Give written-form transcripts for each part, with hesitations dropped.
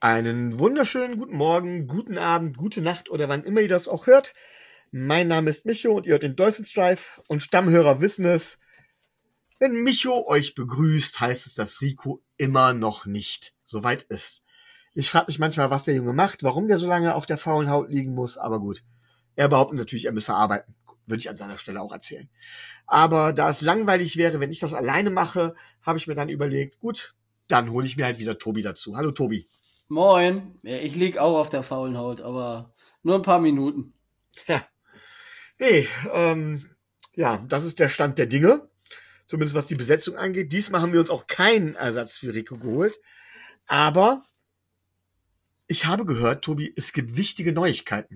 Einen wunderschönen guten Morgen, guten Abend, gute Nacht oder wann immer ihr das auch hört. Mein Name ist Micho und ihr hört den Dolphins Drive und Stammhörer wissen es. Wenn Micho euch begrüßt, heißt es, dass Rico immer noch nicht soweit ist. Ich frage mich manchmal, was der Junge macht, warum der so lange auf der faulen Haut liegen muss, aber gut. Er behauptet natürlich, er müsse arbeiten. Würde ich an seiner Stelle auch erzählen. Aber da es langweilig wäre, wenn ich das alleine mache, habe ich mir dann überlegt, gut, dann hole ich mir halt wieder Tobi dazu. Hallo Tobi. Moin. Ja, ich lieg auch auf der faulen Haut, aber nur ein paar Minuten. Ja. Hey, ja, das ist der Stand der Dinge. Zumindest was die Besetzung angeht. Diesmal haben wir uns auch keinen Ersatz für Rico geholt. Aber ich habe gehört, Tobi, es gibt wichtige Neuigkeiten.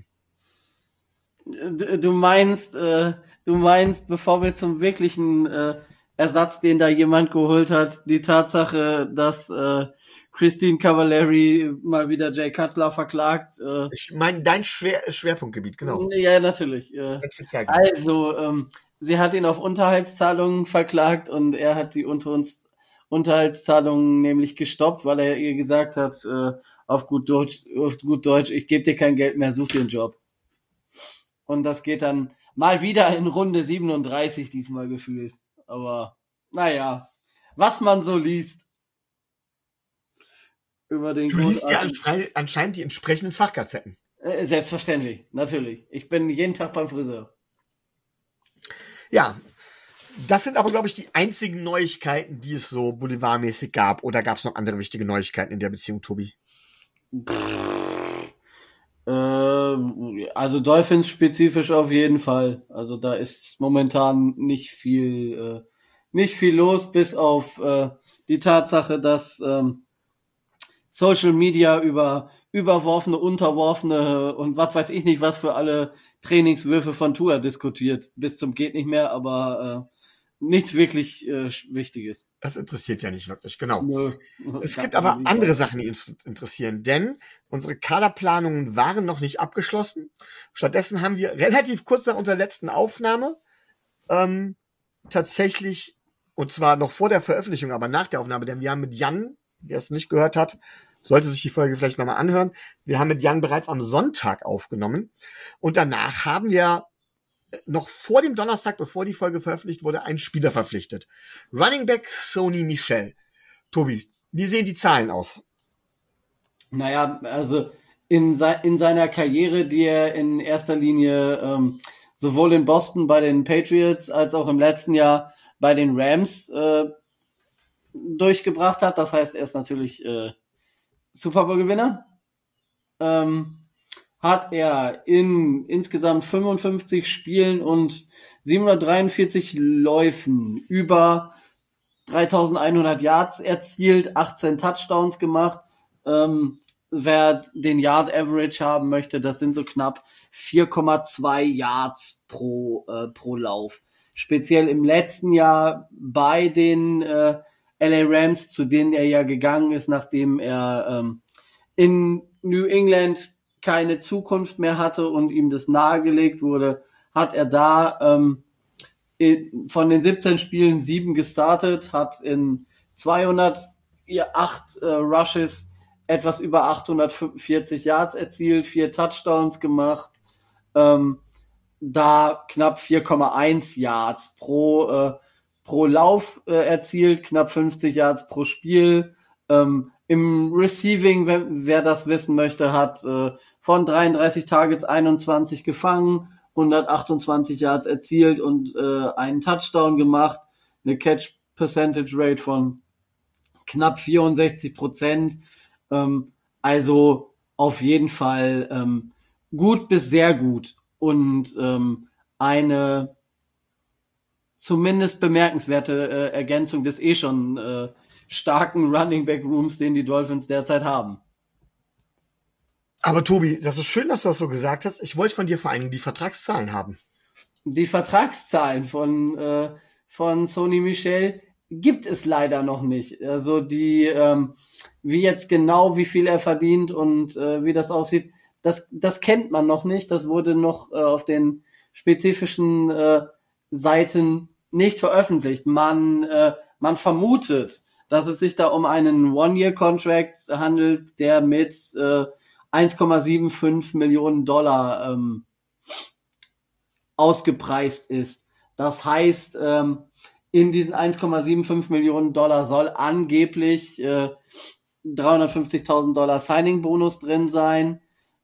Du meinst, bevor wir zum wirklichen Ersatz, den da jemand geholt hat, die Tatsache, dass Christine Cavallari mal wieder Jay Cutler verklagt. Ich meine, dein Schwerpunktgebiet, genau. Ja, natürlich. Also, sie hat ihn auf Unterhaltszahlungen verklagt und er hat die Unterhaltszahlungen nämlich gestoppt, weil er ihr gesagt hat, auf gut Deutsch, ich gebe dir kein Geld mehr, such dir einen Job. Und das geht dann mal wieder in Runde 37 diesmal gefühlt. Aber naja, was man so liest. Über den du liest ja anscheinend die entsprechenden Fachgazetten. Selbstverständlich, natürlich. Ich bin jeden Tag beim Friseur. Ja, das sind aber, glaube ich, die einzigen Neuigkeiten, die es so boulevardmäßig gab. Oder gab es noch andere wichtige Neuigkeiten in der Beziehung, Tobi? Also Dolphins spezifisch auf jeden Fall. Also da ist momentan nicht viel los, bis auf die Tatsache, dass Social Media über überworfene, unterworfene und was weiß ich nicht, was für alle Trainingswürfe von Tua diskutiert. Bis zum geht nicht mehr, aber nichts wirklich Wichtiges. Das interessiert ja nicht wirklich, genau. Nö. Es gibt aber andere Sachen, die uns interessieren, denn unsere Kaderplanungen waren noch nicht abgeschlossen. Stattdessen haben wir relativ kurz nach unserer letzten Aufnahme tatsächlich, und zwar noch vor der Veröffentlichung, aber nach der Aufnahme, denn wir haben mit Jan, wer es nicht gehört hat, sollte sich die Folge vielleicht nochmal anhören, wir haben mit Jan bereits am Sonntag aufgenommen und danach haben wir noch vor dem Donnerstag, bevor die Folge veröffentlicht wurde, einen Spieler verpflichtet. Running Back Sony Michel. Tobi, wie sehen die Zahlen aus? Naja, also in seiner Karriere, die er in erster Linie sowohl in Boston bei den Patriots als auch im letzten Jahr bei den Rams durchgebracht hat. Das heißt, er ist natürlich Super Bowl-Gewinner. Hat er in insgesamt 55 Spielen und 743 Läufen über 3100 Yards erzielt, 18 Touchdowns gemacht. Wer den Yard Average haben möchte, das sind so knapp 4,2 Yards pro Lauf. Speziell im letzten Jahr bei den LA Rams, zu denen er ja gegangen ist, nachdem er in New England keine Zukunft mehr hatte und ihm das nahegelegt wurde, hat er da von den 17 Spielen 7 gestartet, hat in 208 Rushes etwas über 840 Yards erzielt, 4 Touchdowns gemacht, da knapp 4,1 Yards pro Lauf erzielt, knapp 50 Yards pro Spiel. Im Receiving, wer das wissen möchte, hat von 33 Targets 21 gefangen, 128 Yards erzielt und einen Touchdown gemacht, eine Catch Percentage Rate von knapp 64%. Also auf jeden Fall gut bis sehr gut und eine zumindest bemerkenswerte Ergänzung des schon starken Running Back Rooms, den die Dolphins derzeit haben. Aber Tobi, das ist schön, dass du das so gesagt hast. Ich wollte von dir vor allem die Vertragszahlen haben. Die Vertragszahlen von Sony Michel gibt es leider noch nicht. Also die, wie jetzt genau, wie viel er verdient und wie das aussieht, das kennt man noch nicht. Das wurde noch auf den spezifischen Seiten nicht veröffentlicht. Man vermutet, dass es sich da um einen One-Year-Contract handelt, der mit 1,75 Millionen Dollar ausgepreist ist. Das heißt, in diesen 1,75 Millionen Dollar soll angeblich 350.000 Dollar Signing-Bonus drin sein.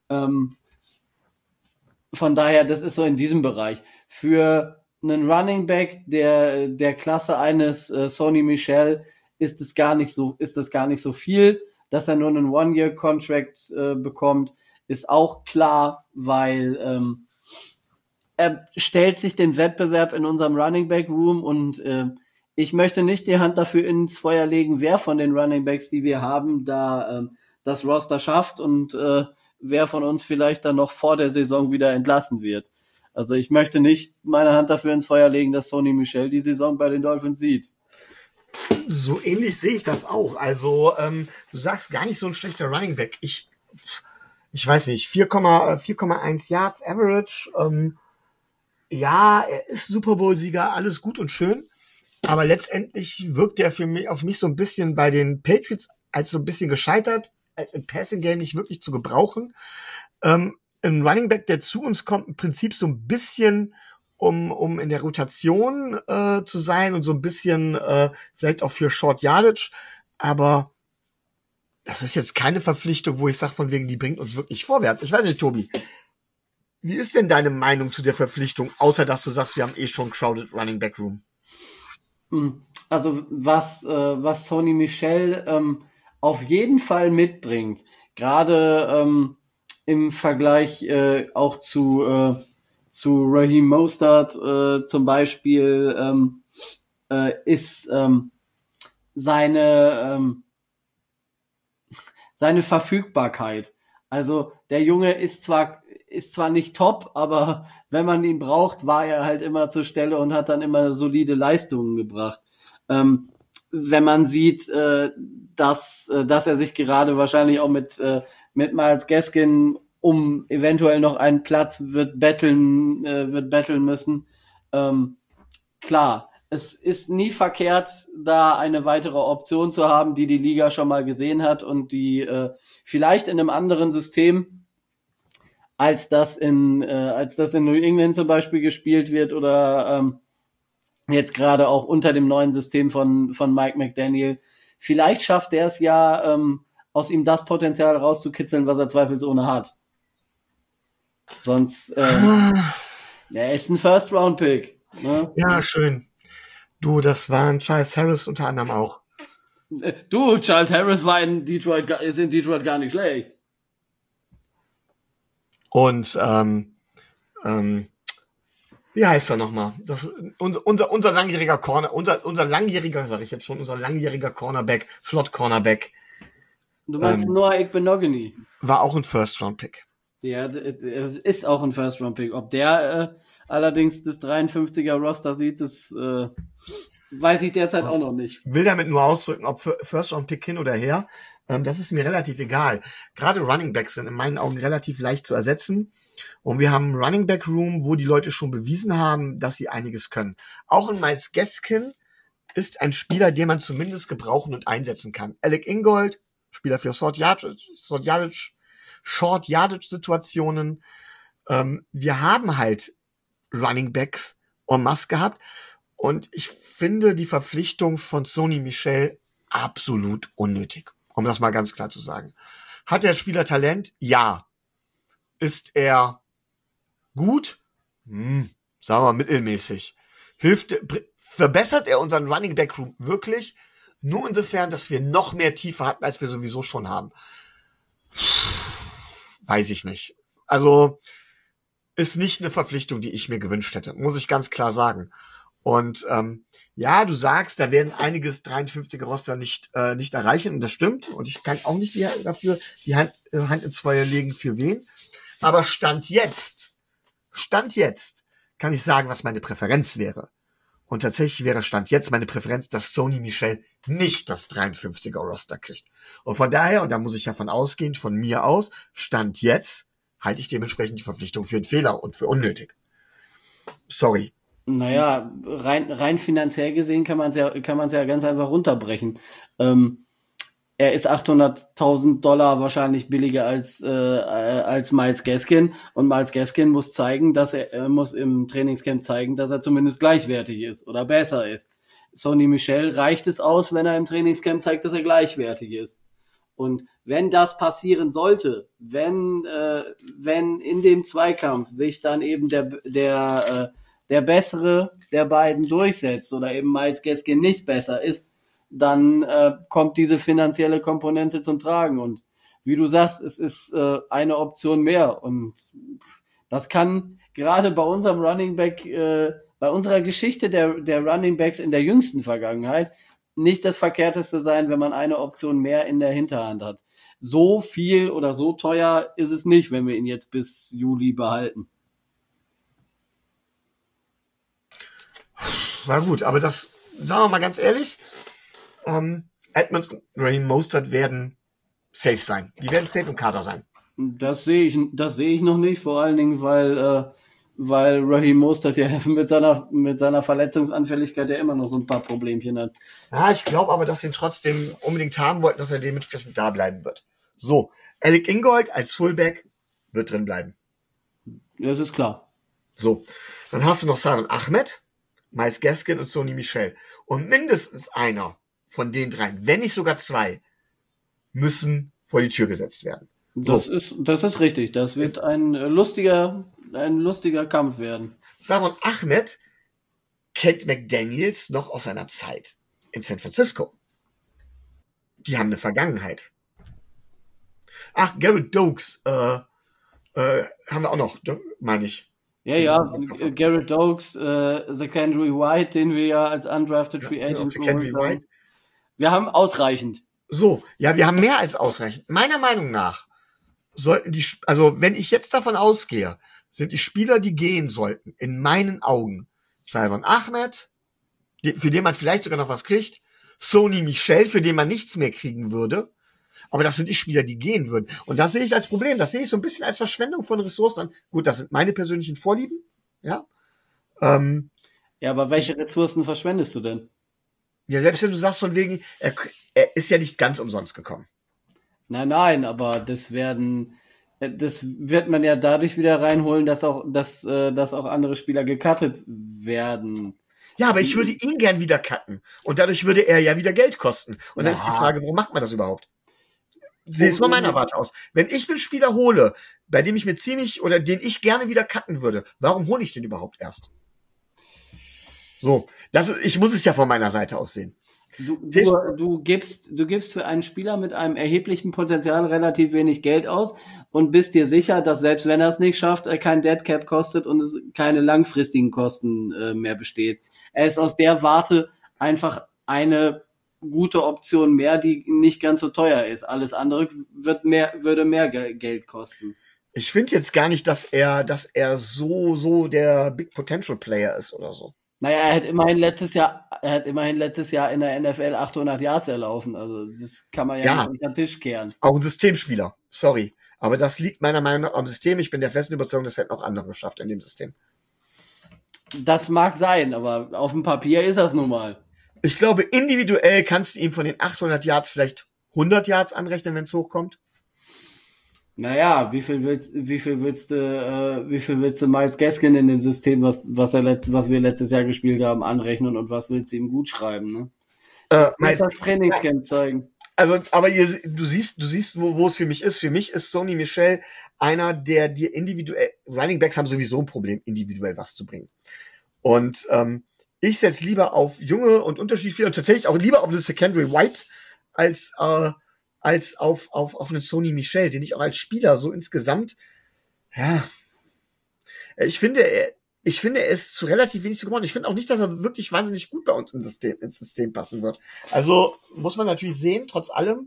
Von daher, das ist so in diesem Bereich. Für einen Running Back der Klasse eines Sony Michel ist das gar nicht so viel. Dass er nur einen One-Year-Contract bekommt, ist auch klar, weil er stellt sich den Wettbewerb in unserem Running Back Room und ich möchte nicht die Hand dafür ins Feuer legen, wer von den Running Backs, die wir haben, da das Roster schafft und wer von uns vielleicht dann noch vor der Saison wieder entlassen wird. Also ich möchte nicht meine Hand dafür ins Feuer legen, dass Sony Michel die Saison bei den Dolphins sieht. So ähnlich sehe ich das auch. Also du sagst gar nicht so ein schlechter Running Back. Ich weiß nicht, 4,1 Yards Average. Ja, er ist Super Bowl-Sieger, alles gut und schön. Aber letztendlich wirkt er auf mich so ein bisschen bei den Patriots als so ein bisschen gescheitert, als im Passing Game nicht wirklich zu gebrauchen. Ein Running Back, der zu uns kommt, im Prinzip so ein bisschen, um in der Rotation zu sein und so ein bisschen vielleicht auch für Short Yardage. Aber das ist jetzt keine Verpflichtung, wo ich sage, von wegen, die bringt uns wirklich vorwärts. Ich weiß nicht, Tobi, wie ist denn deine Meinung zu der Verpflichtung, außer dass du sagst, wir haben eh schon crowded Running Back Room? Also was Sony Michel auf jeden Fall mitbringt, gerade im Vergleich auch zu Raheem Mostert zum Beispiel ist seine Verfügbarkeit. Also der Junge ist zwar nicht top, aber wenn man ihn braucht, war er halt immer zur Stelle und hat dann immer solide Leistungen gebracht. Wenn man sieht, dass er sich gerade wahrscheinlich auch mit Myles Gaskin um eventuell noch einen Platz wird betteln müssen. Klar, es ist nie verkehrt, da eine weitere Option zu haben, die Liga schon mal gesehen hat und die vielleicht in einem anderen System als das in New England zum Beispiel gespielt wird oder jetzt gerade auch unter dem neuen System von Mike McDaniel. Vielleicht schafft er es ja, aus ihm das Potenzial rauszukitzeln, was er zweifelsohne hat. Sonst, er ist ein First-Round-Pick. Ne? Ja, schön. Du, das waren Charles Harris unter anderem auch. Du, Charles Harris ist in Detroit gar nicht schlecht. Und wie heißt er nochmal? Unser langjähriger Cornerback, Slot-Cornerback. Du meinst Noah Igbenogany? War auch ein First-Round-Pick. Ja, ist auch ein First-Round-Pick. Ob der allerdings das 53er-Roster sieht, das weiß ich derzeit auch noch nicht. Will damit nur ausdrücken, ob First-Round-Pick hin oder her. Das ist mir relativ egal. Gerade Running Backs sind in meinen Augen relativ leicht zu ersetzen. Und wir haben einen Running Back Room, wo die Leute schon bewiesen haben, dass sie einiges können. Auch in Myles Gaskin ist ein Spieler, den man zumindest gebrauchen und einsetzen kann. Alec Ingold, Spieler für Short Yardage Situationen. Wir haben halt Running Backs en masse gehabt. Und ich finde die Verpflichtung von Sony Michel absolut unnötig. Um das mal ganz klar zu sagen. Hat der Spieler Talent? Ja. Ist er gut? Sagen wir mal mittelmäßig. Verbessert er unseren Running Back Room wirklich? Nur insofern, dass wir noch mehr Tiefe hatten, als wir sowieso schon haben. Weiß ich nicht. Also ist nicht eine Verpflichtung, die ich mir gewünscht hätte. Muss ich ganz klar sagen. Und ja, du sagst, da werden einiges 53er Roster nicht erreichen, und das stimmt. Und ich kann auch nicht dafür die Hand ins Feuer legen, für wen. Aber Stand jetzt kann ich sagen, was meine Präferenz wäre. Und tatsächlich wäre Stand jetzt meine Präferenz, dass Sony Michel nicht das 53er Roster kriegt. Und von daher, und da muss ich ja von ausgehen, von mir aus, Stand jetzt halte ich dementsprechend die Verpflichtung für einen Fehler und für unnötig. Sorry. Naja, rein finanziell gesehen kann man es ja ganz einfach runterbrechen. Ähm, Er ist 800.000 Dollar wahrscheinlich billiger als Miles Gaskin, und Miles Gaskin muss zeigen, muss im Trainingscamp zeigen, dass er zumindest gleichwertig ist oder besser ist. Sonny Michel reicht es aus, wenn er im Trainingscamp zeigt, dass er gleichwertig ist. Und wenn das passieren sollte, wenn in dem Zweikampf sich dann eben der bessere der beiden durchsetzt oder eben Miles Gaskin nicht besser ist, dann kommt diese finanzielle Komponente zum Tragen. Und wie du sagst, es ist eine Option mehr. Und das kann gerade bei unserem Running Back, bei unserer Geschichte der Running Backs in der jüngsten Vergangenheit nicht das Verkehrteste sein, wenn man eine Option mehr in der Hinterhand hat. So viel oder so teuer ist es nicht, wenn wir ihn jetzt bis Juli behalten. Na gut, aber das, sagen wir mal ganz ehrlich, Edmonds und Raheem Mostert werden safe sein. Die werden safe im Kader sein. Das sehe ich noch nicht, vor allen Dingen, weil Raheem Mostert ja mit seiner Verletzungsanfälligkeit ja immer noch so ein paar Problemchen hat. Ja, ich glaube aber, dass sie ihn trotzdem unbedingt haben wollten, dass er dementsprechend da bleiben wird. So, Alec Ingold als Fullback wird drin bleiben. Das ist klar. So, dann hast du noch Salvon Ahmed, Miles Gaskin und Sonny Michel. Und mindestens einer von den dreien, wenn nicht sogar zwei, müssen vor die Tür gesetzt werden. So. Das ist richtig. Das wird ein lustiger Kampf werden. Salvon Ahmed kennt McDaniels noch aus seiner Zeit in San Francisco. Die haben eine Vergangenheit. Ach, Garrett Dokes haben wir auch noch, meine ich. Ja, Garrett Dokes, Secondary White, den wir ja als undrafted Free Agent geholt haben. Wir haben ausreichend. So, ja, wir haben mehr als ausreichend. Meiner Meinung nach sollten also wenn ich jetzt davon ausgehe, sind die Spieler, die gehen sollten, in meinen Augen Salvon Ahmed, für den man vielleicht sogar noch was kriegt, Sonny Michel, für den man nichts mehr kriegen würde. Aber das sind die Spieler, die gehen würden. Und das sehe ich als Problem. Das sehe ich so ein bisschen als Verschwendung von Ressourcen an. Gut, das sind meine persönlichen Vorlieben. Ja. Ja, aber welche Ressourcen verschwendest du denn? Ja, selbst wenn du sagst von wegen, er ist ja nicht ganz umsonst gekommen. Nein, aber das wird man ja dadurch wieder reinholen, dass auch andere Spieler gecuttet werden. Ja, aber ich würde ihn gern wieder cutten. Und dadurch würde er ja wieder Geld kosten. Und dann ist die Frage, warum macht man das überhaupt? Sieh jetzt mal meiner Warte aus. Wenn ich einen Spieler hole, bei dem ich mir den ich gerne wieder cutten würde, warum hole ich den überhaupt erst? So, ich muss es ja von meiner Seite aus sehen. Du gibst für einen Spieler mit einem erheblichen Potenzial relativ wenig Geld aus und bist dir sicher, dass selbst wenn er es nicht schafft, er kein Dead Cap kostet und es keine langfristigen Kosten mehr besteht. Er ist aus der Warte einfach eine gute Option mehr, die nicht ganz so teuer ist. Alles andere würde mehr Geld kosten. Ich finde jetzt gar nicht, dass er so der Big Potential Player ist oder so. Naja, er hat immerhin letztes Jahr in der NFL 800 Yards erlaufen. Also das kann man ja nicht unter den Tisch kehren. Auch ein Systemspieler. Sorry. Aber das liegt meiner Meinung nach am System. Ich bin der festen Überzeugung, das hätten auch andere geschafft in dem System. Das mag sein, aber auf dem Papier ist das nun mal. Ich glaube, individuell kannst du ihm von den 800 Yards vielleicht 100 Yards anrechnen, wenn es hochkommt. Naja, wie viel willst du Miles Gaskin in dem System, was wir letztes Jahr gespielt haben, anrechnen, und was willst du ihm gut schreiben, ne? Das Trainingscamp zeigen. Also, aber du siehst, wo es für mich ist. Für mich ist Sonny Michel einer, der dir individuell, Running Backs haben sowieso ein Problem, individuell was zu bringen. Und ich setze lieber auf junge und unterschiedliche Spieler und tatsächlich auch lieber auf eine Secondary White als auf einen Sonny Michel, den ich auch als Spieler so insgesamt, ja, ich finde, er ist zu relativ wenig geworden. Ich finde auch nicht, dass er wirklich wahnsinnig gut bei uns ins System passen wird. Also muss man natürlich sehen, trotz allem.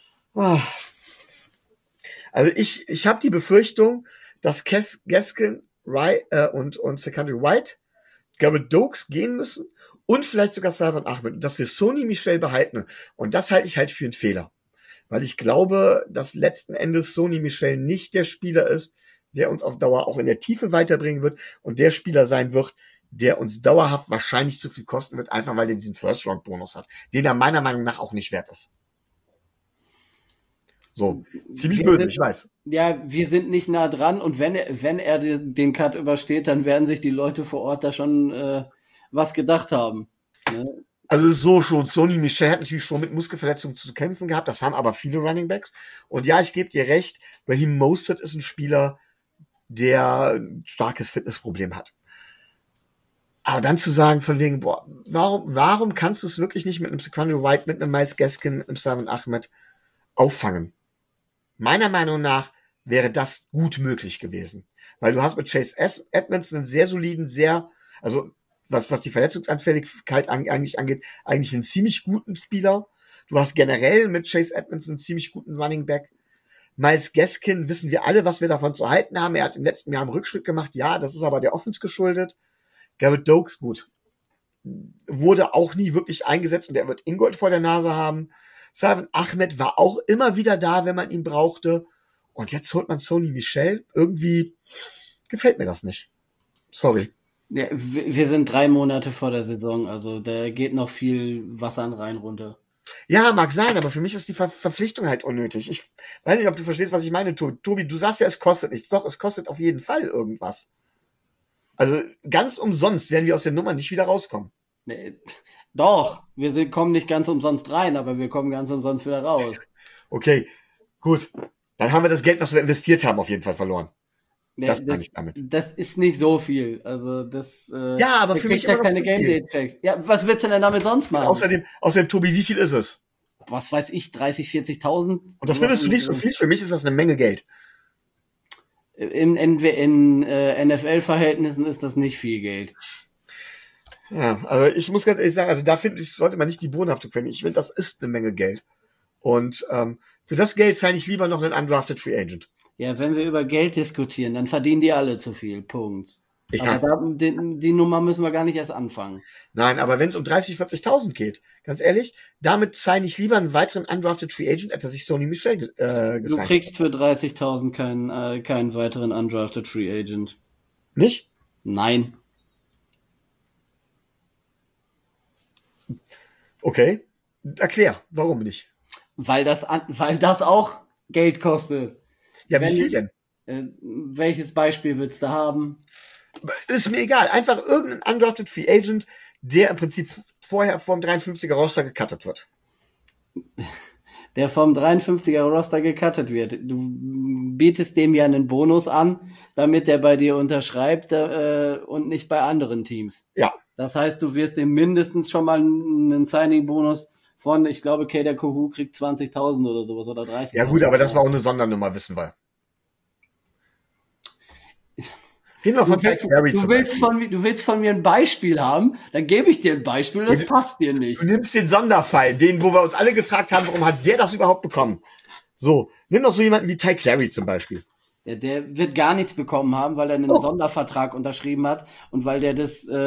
Also ich habe die Befürchtung, dass Gaskin und Secondary White, Garrett Dokes gehen müssen und vielleicht sogar Salvon Ahmed, und dass wir Sonny Michel behalten. Und das halte ich halt für einen Fehler. Weil ich glaube, dass letzten Endes Sonny Michel nicht der Spieler ist, der uns auf Dauer auch in der Tiefe weiterbringen wird und der Spieler sein wird, der uns dauerhaft wahrscheinlich zu viel kosten wird, einfach weil er diesen First-Round-Bonus hat, den er meiner Meinung nach auch nicht wert ist. So, ziemlich böse, ich weiß. Ja, wir sind nicht nah dran und wenn er den Cut übersteht, dann werden sich die Leute vor Ort da schon was gedacht haben. Ne? Also es ist so schon, Sony Michel hat natürlich schon mit Muskelverletzungen zu kämpfen gehabt, das haben aber viele Running Backs. Und ja, ich gebe dir recht, Raheem Mostert ist ein Spieler, der ein starkes Fitnessproblem hat. Aber dann zu sagen von wegen, boah, warum kannst du es wirklich nicht mit einem Sequanian White, mit einem Myles Gaskin, mit einem Salvon Ahmed auffangen? Meiner Meinung nach wäre das gut möglich gewesen. Weil du hast mit Chase Edmonds einen sehr soliden, also was die Verletzungsanfälligkeit eigentlich angeht, eigentlich einen ziemlich guten Spieler. Du hast generell mit Chase Edmonds einen ziemlich guten Running Back. Myles Gaskin wissen wir alle, was wir davon zu halten haben. Er hat im letzten Jahr einen Rückschritt gemacht. Ja, das ist aber der Offense geschuldet. Garrett Dokes, gut, wurde auch nie wirklich eingesetzt und er wird Ingold vor der Nase haben. Salvon Ahmed war auch immer wieder da, wenn man ihn brauchte. Und jetzt holt man Sony Michel. Irgendwie gefällt mir das nicht. Sorry. Ja, wir sind 3 Monate vor der Saison, also da geht noch viel Wasser an Rhein runter. Ja, mag sein, aber für mich ist die Verpflichtung halt unnötig. Ich weiß nicht, ob du verstehst, was ich meine, Tobi. Du sagst ja, es kostet nichts. Doch, es kostet auf jeden Fall irgendwas. Also ganz umsonst werden wir aus der Nummer nicht wieder rauskommen. Nee, doch, kommen nicht ganz umsonst rein, aber wir kommen ganz umsonst wieder raus. Okay, gut. Dann haben wir das Geld, was wir investiert haben, auf jeden Fall verloren. Das meine ich damit. Das ist nicht so viel. Also ja, aber für mich ja keine Game Day Checks. Ja, was willst du denn damit sonst machen? Außerdem, Tobi, wie viel ist es? Was weiß ich, 30, 40.000? Und das findest du nicht so viel? Für mich ist das eine Menge Geld. In NFL-Verhältnissen ist das nicht viel Geld. Ja, also ich muss ganz ehrlich sagen, also da finde ich, sollte man nicht die Bodenhaftung finden. Ich finde, das ist eine Menge Geld. Und für das Geld zahle ich lieber noch einen undrafted Free Agent. Ja, wenn wir über Geld diskutieren, dann verdienen die alle zu viel. Punkt. Ja. Aber die Nummer müssen wir gar nicht erst anfangen. Nein, aber wenn es um 30.000, 40.000 geht, ganz ehrlich, damit zahle ich lieber einen weiteren undrafted Free Agent, als dass ich Sony Michel Du kriegst für 30.000 keinen weiteren undrafted Free Agent. Nicht? Nein. Okay. Erklär, warum nicht? Weil das auch Geld kostet. Ja, wie viel denn? Welches Beispiel willst du haben? Ist mir egal. Einfach irgendein undrafted Free Agent, der im Prinzip vorher vom 53er Roster gecuttet wird. Der vom 53er Roster gecuttet wird. Du bietest dem ja einen Bonus an, damit der bei dir unterschreibt und nicht bei anderen Teams. Ja. Das heißt, du wirst ihm mindestens schon mal einen Signing-Bonus von, ich glaube, Kader Kohu kriegt 20.000 oder sowas oder 30.000. Ja gut, aber das war auch eine Sondernummer, wissen wir. Reden wir von Ty Clary du willst von mir ein Beispiel haben, dann gebe ich dir ein Beispiel, das passt dir nicht. Du nimmst den Sonderfall, wo wir uns alle gefragt haben, warum hat der das überhaupt bekommen? So, nimm doch so jemanden wie Ty Clary zum Beispiel. Ja, der wird gar nichts bekommen haben, weil er einen Sondervertrag unterschrieben hat und weil er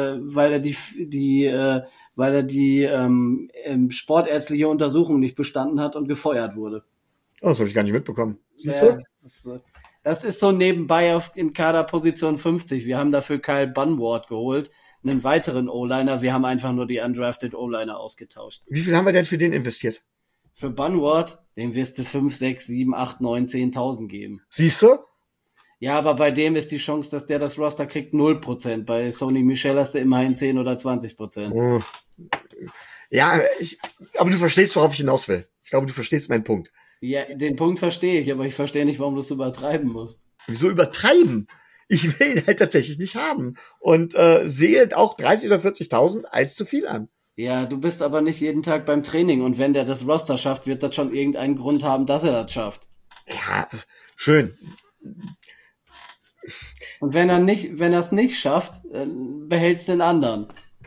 die sportärztliche Untersuchung nicht bestanden hat und gefeuert wurde. Oh, das habe ich gar nicht mitbekommen. Siehst du? Das ist so nebenbei in Kaderposition 50. Wir haben dafür Kyle Bunward geholt, einen weiteren O-Liner. Wir haben einfach nur die undrafted O-Liner ausgetauscht. Wie viel haben wir denn für den investiert? Für Bunward, dem wirst du 5, 6, 7, 8, 9, 10.000 geben. Siehst du? Ja, aber bei dem ist die Chance, dass der das Roster kriegt, 0%. Bei Sony Michel hast du immerhin 10 oder 20%. Oh. Ja, aber du verstehst, worauf ich hinaus will. Ich glaube, du verstehst meinen Punkt. Ja, den Punkt verstehe ich, aber ich verstehe nicht, warum du es übertreiben musst. Wieso übertreiben? Ich will ihn halt tatsächlich nicht haben. Und sehe auch 30.000 oder 40.000 als zu viel an. Ja, du bist aber nicht jeden Tag beim Training und wenn der das Roster schafft, wird das schon irgendeinen Grund haben, dass er das schafft. Ja, schön. Und wenn er es nicht schafft, behältst den anderen.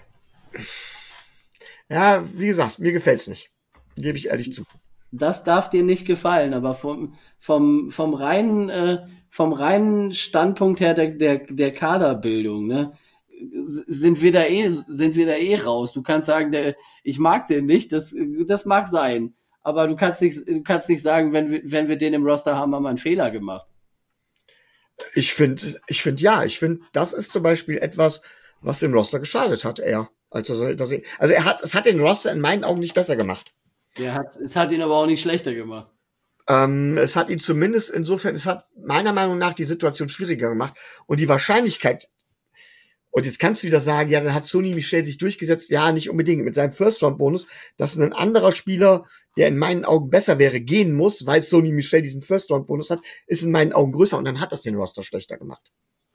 Ja, wie gesagt, mir gefällt's nicht. Gebe ich ehrlich zu. Das darf dir nicht gefallen, aber vom reinen Standpunkt her der Kaderbildung, ne, sind wir da eh raus. Du kannst sagen, ich mag den nicht, das mag sein, aber du kannst nicht sagen, wenn wir den im Roster haben, haben wir einen Fehler gemacht. Ich finde, das ist zum Beispiel etwas, was dem Roster geschadet hat, also es hat den Roster in meinen Augen nicht besser gemacht. Es hat ihn aber auch nicht schlechter gemacht. Es hat ihn zumindest insofern, es hat meiner Meinung nach die Situation schwieriger gemacht und die Wahrscheinlichkeit, und jetzt kannst du wieder sagen, ja, dann hat Sonny Michel sich durchgesetzt, ja, nicht unbedingt mit seinem First-Round-Bonus, dass ein anderer Spieler, der in meinen Augen besser wäre, gehen muss, weil Sonny Michel diesen First-Round-Bonus hat, ist in meinen Augen größer und dann hat das den Roster schlechter gemacht.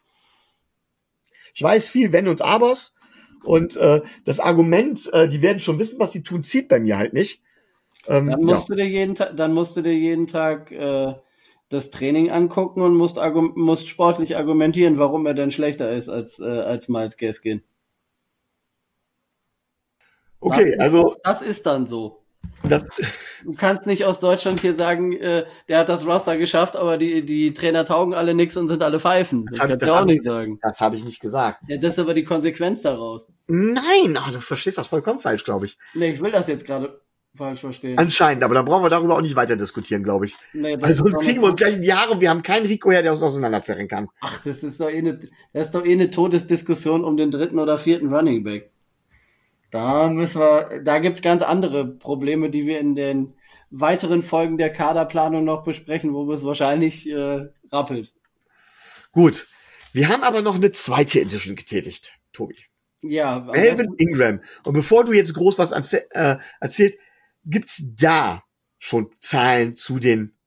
Ich weiß viel Wenn und Abers und das Argument, die werden schon wissen, was sie tun, zieht bei mir halt nicht. Dann musst du dir jeden Tag das Training angucken und musst sportlich argumentieren, warum er denn schlechter ist als Miles Gaskin. Okay, das ist dann so. Du kannst nicht aus Deutschland hier sagen, der hat das Roster geschafft, aber die Trainer taugen alle nix und sind alle Pfeifen. Das kannst du auch nicht sagen. Das habe ich nicht gesagt. Ja, das ist aber die Konsequenz daraus. Nein, du verstehst das vollkommen falsch, glaube ich. Nee, ich will das jetzt gerade falsch verstehen. Anscheinend, aber da brauchen wir darüber auch nicht weiter diskutieren, glaube ich. Nee, also sonst kriegen wir uns gleich in die Haare und wir haben keinen Rico her, der uns auseinanderzerren kann. Ach, das ist doch eine Todesdiskussion um den 3. oder 4. Running Back. Da gibt's ganz andere Probleme, die wir in den weiteren Folgen der Kaderplanung noch besprechen, wo wir es wahrscheinlich rappelt. Gut. Wir haben aber noch eine zweite Edition getätigt, Tobi. Ja. Melvin Ingram. Und bevor du jetzt groß was erzählt, gibt's da schon Zahlen zum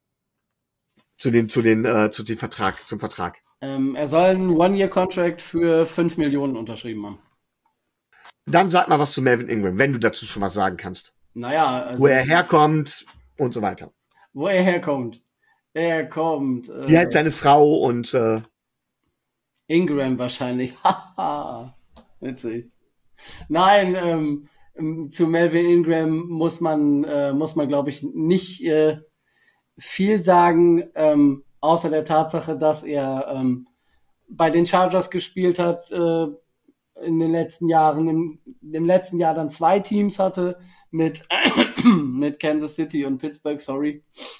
Vertrag? Er soll einen One-Year-Contract für 5 Millionen unterschrieben haben. Dann sag mal was zu Melvin Ingram, wenn du dazu schon was sagen kannst. Naja, also, wo er herkommt und so weiter. Wo er herkommt. Wie heißt seine Frau und Ingram wahrscheinlich. Haha. Witzig. Nein, zu Melvin Ingram muss man glaube ich nicht viel sagen, außer der Tatsache, dass er bei den Chargers gespielt hat in den letzten Jahren, im letzten Jahr dann 2 Teams hatte mit Kansas City und Pittsburgh, sorry.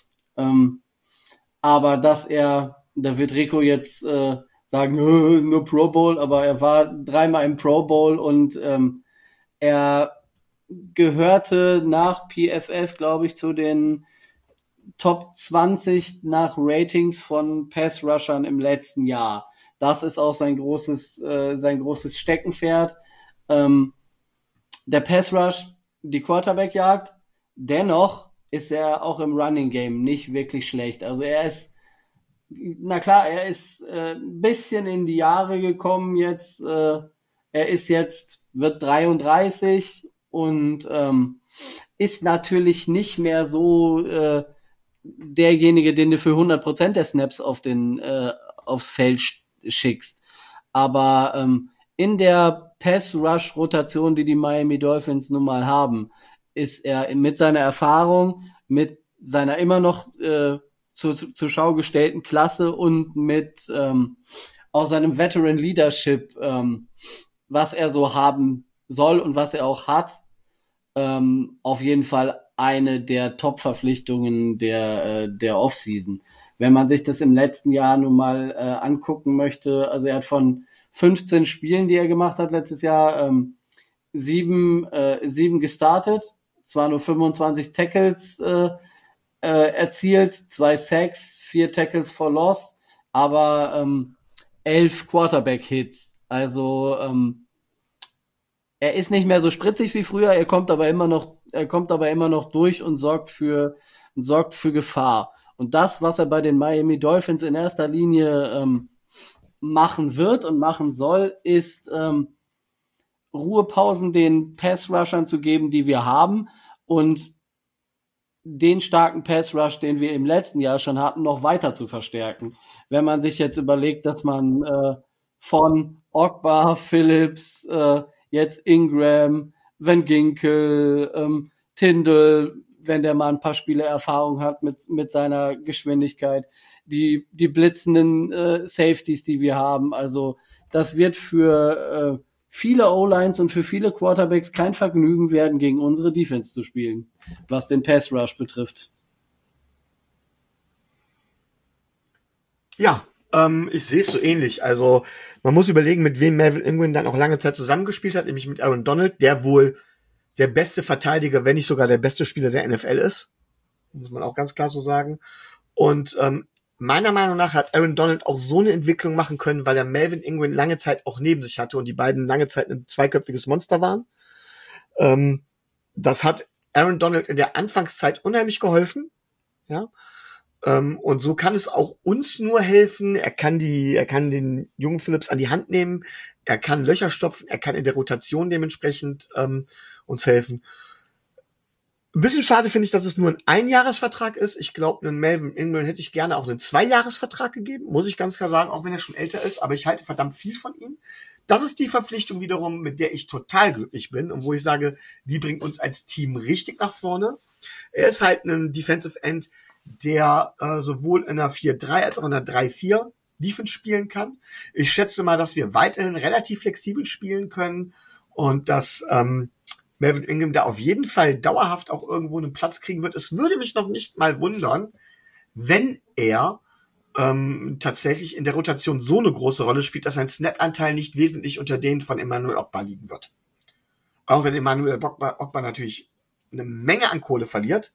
Aber da wird Rico jetzt sagen, nur Pro Bowl, aber er war 3-mal im Pro Bowl und er gehörte nach PFF, glaube ich, zu den Top 20 nach Ratings von Pass-Rushern im letzten Jahr. Das ist auch sein großes Steckenpferd. Der Pass-Rush, die Quarterback-Jagd, dennoch ist er auch im Running-Game nicht wirklich schlecht. Also er ist ein bisschen in die Jahre gekommen jetzt. Wird 33 und ist natürlich nicht mehr so derjenige, den du für 100% der Snaps aufs Feld schickst. Aber in der Pass-Rush-Rotation, die Miami Dolphins nun mal haben, ist er mit seiner Erfahrung, mit seiner immer noch zur Schau gestellten Klasse und mit auch seinem Veteran Leadership, was er so haben soll und was er auch hat, auf jeden Fall eine der Top-Verpflichtungen der Offseason. Wenn man sich das im letzten Jahr nun mal angucken möchte, also er hat von 15 Spielen, die er gemacht hat letztes Jahr, 7 gestartet, zwar nur 25 Tackles erzielt, 2 Sacks, 4 Tackles for Loss, aber 11 Quarterback-Hits. Also er ist nicht mehr so spritzig wie früher, er kommt aber immer noch durch und sorgt für Gefahr. Und das, was er bei den Miami Dolphins in erster Linie machen wird und machen soll, ist Ruhepausen den Pass-Rushern zu geben, die wir haben und den starken Pass-Rush, den wir im letzten Jahr schon hatten, noch weiter zu verstärken. Wenn man sich jetzt überlegt, dass man von Ogba, Phillips, jetzt Ingram, Van Ginkel, Tindall, wenn der mal ein paar Spiele Erfahrung hat mit seiner Geschwindigkeit, die blitzenden Safeties, die wir haben. Also das wird für viele O-Lines und für viele Quarterbacks kein Vergnügen werden, gegen unsere Defense zu spielen, was den Pass-Rush betrifft. Ja, Ich sehe es so ähnlich. Also man muss überlegen, mit wem Melvin Ingram dann auch lange Zeit zusammengespielt hat, nämlich mit Aaron Donald, der wohl der beste Verteidiger, wenn nicht sogar der beste Spieler der NFL ist. Muss man auch ganz klar so sagen. Und meiner Meinung nach hat Aaron Donald auch so eine Entwicklung machen können, weil er Melvin Ingram lange Zeit auch neben sich hatte und die beiden lange Zeit ein zweiköpfiges Monster waren. Das hat Aaron Donald in der Anfangszeit unheimlich geholfen. Ja. Und so kann es auch uns nur helfen. Er kann den jungen Phillips an die Hand nehmen. Er kann Löcher stopfen. Er kann in der Rotation dementsprechend uns helfen. Ein bisschen schade finde ich, dass es nur ein Einjahresvertrag ist. Ich glaube, einen Melvin Ingram hätte ich gerne auch einen Zweijahresvertrag gegeben. Muss ich ganz klar sagen, auch wenn er schon älter ist. Aber ich halte verdammt viel von ihm. Das ist die Verpflichtung wiederum, mit der ich total glücklich bin und wo ich sage, die bringt uns als Team richtig nach vorne. Er ist halt ein Defensive End, der sowohl in einer 4-3 als auch in einer 3-4 Defense spielen kann. Ich schätze mal, dass wir weiterhin relativ flexibel spielen können und dass Melvin Ingram da auf jeden Fall dauerhaft auch irgendwo einen Platz kriegen wird. Es würde mich noch nicht mal wundern, wenn er tatsächlich in der Rotation so eine große Rolle spielt, dass sein Snap-Anteil nicht wesentlich unter den von Emmanuel Ogbah liegen wird. Auch wenn Emmanuel Ogbah natürlich eine Menge an Kohle verdient,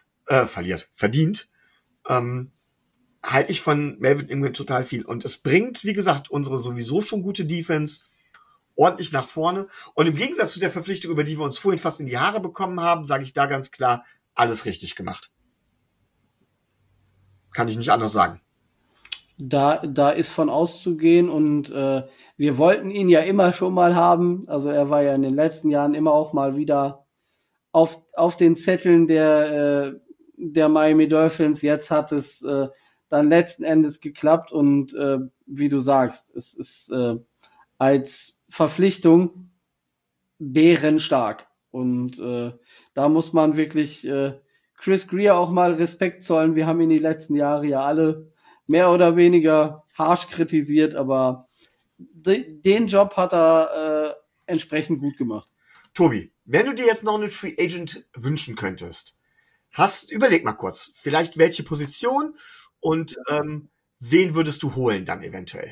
halte ich von Melvin Ingram total viel. Und es bringt, wie gesagt, unsere sowieso schon gute Defense ordentlich nach vorne. Und im Gegensatz zu der Verpflichtung, über die wir uns vorhin fast in die Haare bekommen haben, sage ich da ganz klar, alles richtig gemacht. Kann ich nicht anders sagen. Da ist von auszugehen und wir wollten ihn ja immer schon mal haben. Also er war ja in den letzten Jahren immer auch mal wieder auf den Zetteln der Miami Dolphins. Jetzt hat es dann letzten Endes geklappt und wie du sagst, es ist als Verpflichtung bärenstark. Und da muss man wirklich Chris Grier auch mal Respekt zollen. Wir haben ihn die letzten Jahre ja alle mehr oder weniger harsch kritisiert, aber den Job hat er entsprechend gut gemacht. Tobi, wenn du dir jetzt noch einen Free Agent wünschen könntest, überleg mal kurz, vielleicht welche Position und wen würdest du holen dann eventuell?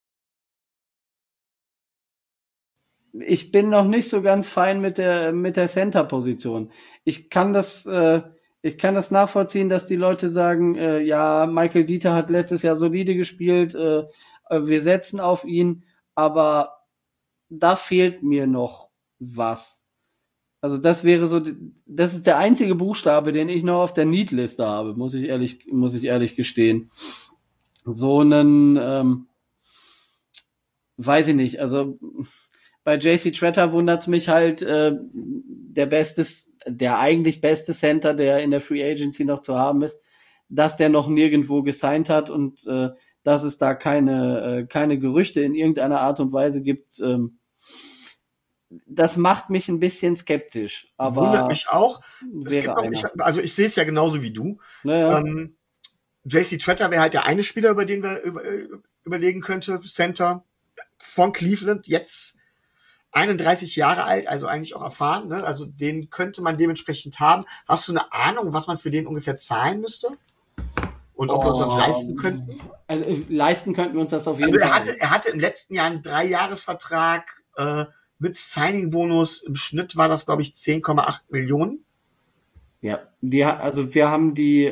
Ich bin noch nicht so ganz fein mit der Center-Position. Ich kann das nachvollziehen, dass die Leute sagen, ja, Michael Dieter hat letztes Jahr solide gespielt, wir setzen auf ihn, aber da fehlt mir noch was. Also das ist der einzige Buchstabe, den ich noch auf der Need-Liste habe, muss ich ehrlich gestehen. So einen, weiß ich nicht, also bei JC Tretter wundert's mich halt, der eigentlich beste Center, der in der Free Agency noch zu haben ist, dass der noch nirgendwo gesigned hat und dass es da keine Gerüchte in irgendeiner Art und Weise gibt. Das macht mich ein bisschen skeptisch. Aber wundert mich auch. Ich sehe es ja genauso wie du. Naja. JC Tretter wäre halt der eine Spieler, über den wir überlegen könnte, Center von Cleveland, jetzt 31 Jahre alt, also eigentlich auch erfahren, ne? Also den könnte man dementsprechend haben. Hast du eine Ahnung, was man für den ungefähr zahlen müsste? Und ob wir uns das leisten könnten? Also leisten könnten wir uns das auf jeden Fall. Er hatte im letzten Jahr einen 3-Jahres-Vertrag mit Signing-Bonus. Im Schnitt war das, glaube ich, 10,8 Millionen. Ja, wir haben die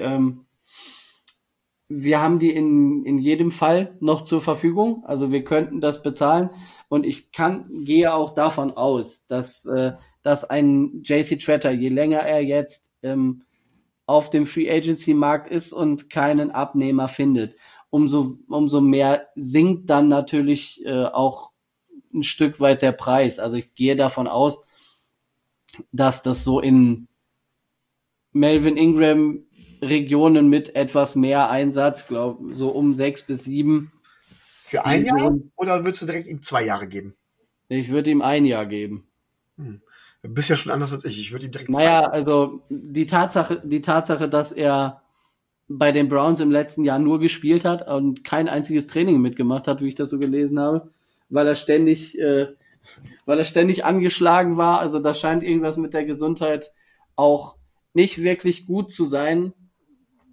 in jedem Fall noch zur Verfügung. Also wir könnten das bezahlen. Und ich gehe auch davon aus, dass ein JC Tretter, je länger er jetzt auf dem Free Agency Markt ist und keinen Abnehmer findet, umso mehr sinkt dann natürlich auch ein Stück weit der Preis. Also ich gehe davon aus, dass das so in Melvin Ingram Regionen mit etwas mehr Einsatz, glaube so um 6 bis 7. Für ein Jahr? Oder würdest du direkt ihm 2 Jahre geben? Ich würde ihm 1 Jahr geben. Du bist ja schon anders als ich. Ich würde ihm direkt 2 Naja, also die Tatsache, dass er bei den Browns im letzten Jahr nur gespielt hat und kein einziges Training mitgemacht hat, wie ich das so gelesen habe, weil er ständig angeschlagen war. Also da scheint irgendwas mit der Gesundheit auch nicht wirklich gut zu sein.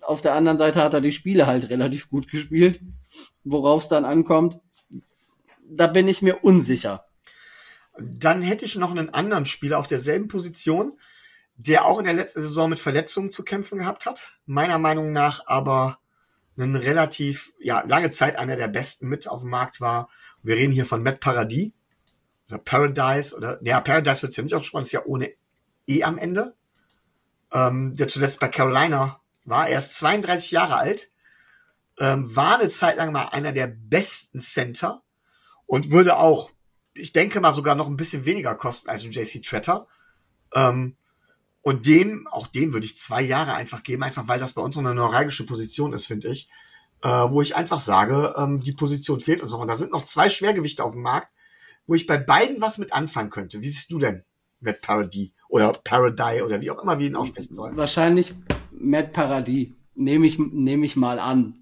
auf der anderen Seite hat er die Spiele halt relativ gut gespielt. Worauf es dann ankommt, da bin ich mir unsicher. Dann hätte ich noch einen anderen Spieler auf derselben Position, der auch in der letzten Saison mit Verletzungen zu kämpfen gehabt hat. Meiner Meinung nach aber einen relativ, lange Zeit einer der besten mit auf dem Markt war. Wir reden hier von Matt Paradis. Oder Paradise. Paradise wird es ja nicht ausgesprochen, ist ja ohne E am Ende. Der zuletzt bei Carolina war. Er ist 32 Jahre alt. War eine Zeit lang mal einer der besten Center. Und würde auch, ich denke mal, sogar noch ein bisschen weniger kosten als ein JC Tretter. Und dem würde ich 2 Jahre einfach geben, einfach weil das bei uns noch eine neuralgische Position ist, finde ich. Wo ich einfach sage, die Position fehlt uns noch. Und da sind noch 2 Schwergewichte auf dem Markt, wo ich bei beiden was mit anfangen könnte. Wie siehst du denn Matt Paradis oder Paradis oder wie auch immer wir ihn aussprechen sollen? Wahrscheinlich Matt Paradis. Nehme ich mal an.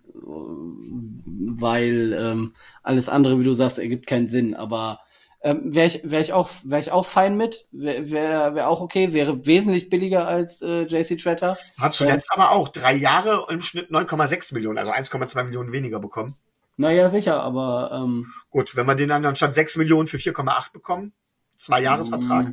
Weil alles andere, wie du sagst, ergibt keinen Sinn. Aber wäre ich auch fein mit. Wäre auch okay. Wäre wesentlich billiger als JC Tretter. Hat zuletzt aber auch 3 Jahre im Schnitt 9,6 Millionen, also 1,2 Millionen weniger bekommen. Naja, sicher, aber gut, wenn man den dann anstatt 6 Millionen für 4,8 bekommen, 2 Jahresvertrag.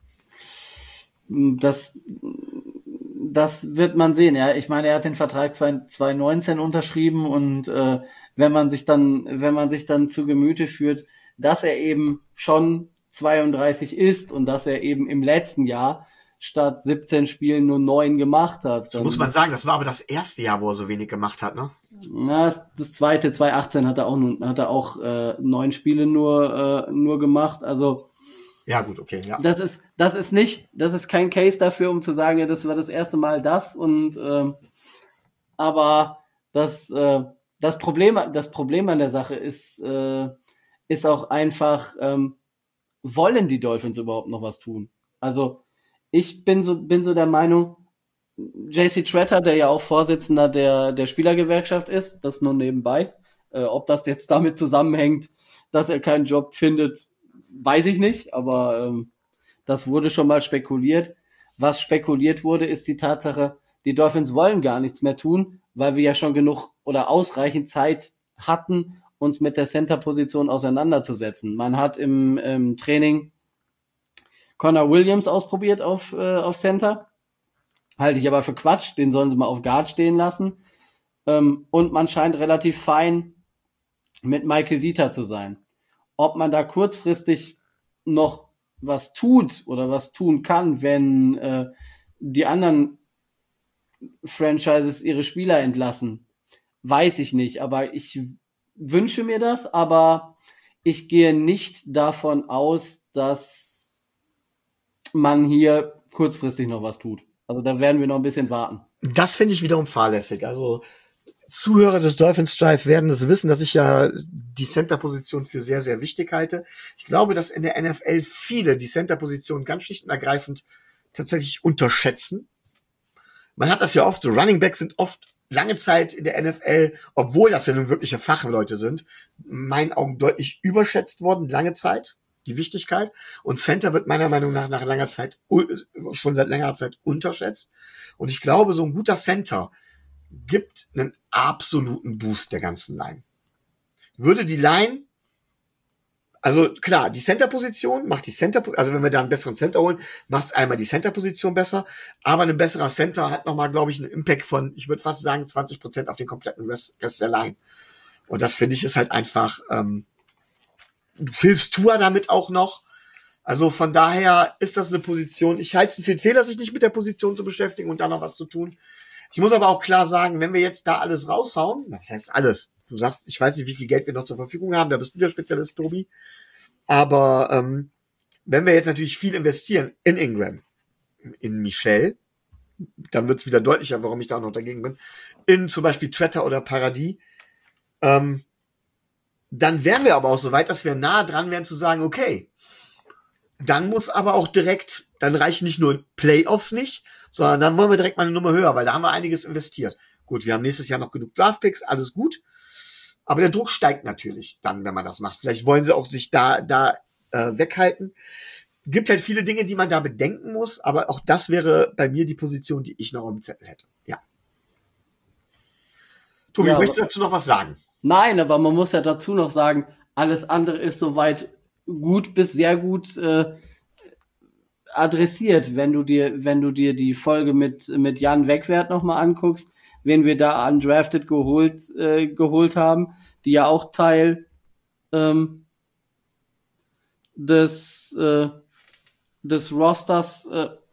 Das wird man sehen, ja. Ich meine, er hat den Vertrag 2019 unterschrieben und wenn man sich dann zu Gemüte führt, dass er eben schon 32 ist und dass er eben im letzten Jahr statt 17 Spielen nur 9 gemacht hat. So muss man sagen, das war aber das erste Jahr, wo er so wenig gemacht hat, ne? Na, das zweite, 2018 hat er auch 9 Spiele nur gemacht, also ja, gut, okay, ja. Das ist kein Case dafür, um zu sagen, ja, das war das erste Mal das und aber das Problem an der Sache ist auch einfach, wollen die Dolphins überhaupt noch was tun? Also ich bin so der Meinung, JC Tretter, der ja auch Vorsitzender der Spielergewerkschaft ist, das nur nebenbei, ob das jetzt damit zusammenhängt, dass er keinen Job findet, weiß ich nicht, aber das wurde schon mal spekuliert. Was spekuliert wurde, ist die Tatsache, die Dolphins wollen gar nichts mehr tun, weil wir ja schon genug oder ausreichend Zeit hatten, uns mit der Center-Position auseinanderzusetzen. Man hat im Training Connor Williams ausprobiert auf Center. Halte ich aber für Quatsch, den sollen sie mal auf Guard stehen lassen. Und man scheint relativ fein mit Michael Dieter zu sein. Ob man da kurzfristig noch was tut oder was tun kann, wenn die anderen Franchises ihre Spieler entlassen, weiß ich nicht. Aber ich wünsche mir das, aber ich gehe nicht davon aus, dass man hier kurzfristig noch was tut. Also da werden wir noch ein bisschen warten. Das finde ich wiederum fahrlässig. Also Zuhörer des Dolphins Drive werden es wissen, dass ich ja die Center-Position für sehr, sehr wichtig halte. Ich glaube, dass in der NFL viele die Center-Position ganz schlicht und ergreifend tatsächlich unterschätzen. Man hat das ja oft, so Running Backs sind oft lange Zeit in der NFL, obwohl das ja nun wirkliche Fachleute sind, in meinen Augen deutlich überschätzt worden, lange Zeit, die Wichtigkeit. Und Center wird meiner Meinung nach langer Zeit, schon seit längerer Zeit unterschätzt. Und ich glaube, so ein guter Center gibt einen absoluten Boost der ganzen Line. Würde die Line, also klar, die Center-Position macht die also wenn wir da einen besseren Center holen, macht es einmal die Center-Position besser, aber ein besserer Center hat nochmal, glaube ich, einen Impact von, ich würde fast sagen, 20% auf den kompletten Rest der Line. Und das finde ich ist halt einfach, du hilfst Tua damit auch noch. Also von daher ist das eine Position, ich halte es für einen Fehler, sich nicht mit der Position zu beschäftigen und dann noch was zu tun. Ich muss aber auch klar sagen, wenn wir jetzt da alles raushauen, das heißt alles, du sagst, ich weiß nicht, wie viel Geld wir noch zur Verfügung haben, da bist du der Spezialist, Tobi, aber wenn wir jetzt natürlich viel investieren in Ingram, in Michel, dann wird es wieder deutlicher, warum ich da noch dagegen bin, in zum Beispiel Tretter oder Paradis, dann wären wir aber auch so weit, dass wir nah dran wären zu sagen, okay, dann muss aber auch direkt, dann reichen nicht nur Playoffs nicht, sondern dann wollen wir direkt mal eine Nummer höher, weil da haben wir einiges investiert. Gut, wir haben nächstes Jahr noch genug Draftpicks, alles gut. Aber der Druck steigt natürlich dann, wenn man das macht. Vielleicht wollen sie auch sich da weghalten. Gibt halt viele Dinge, die man da bedenken muss, aber auch das wäre bei mir die Position, die ich noch am Zettel hätte. Ja. Tobi, Ja, möchtest du dazu noch was sagen? Nein, aber man muss ja dazu noch sagen, alles andere ist soweit gut bis sehr gut adressiert, wenn du dir die Folge mit Jan Wegwert nochmal anguckst, wen wir da undrafted geholt haben, die ja auch Teil des Rosters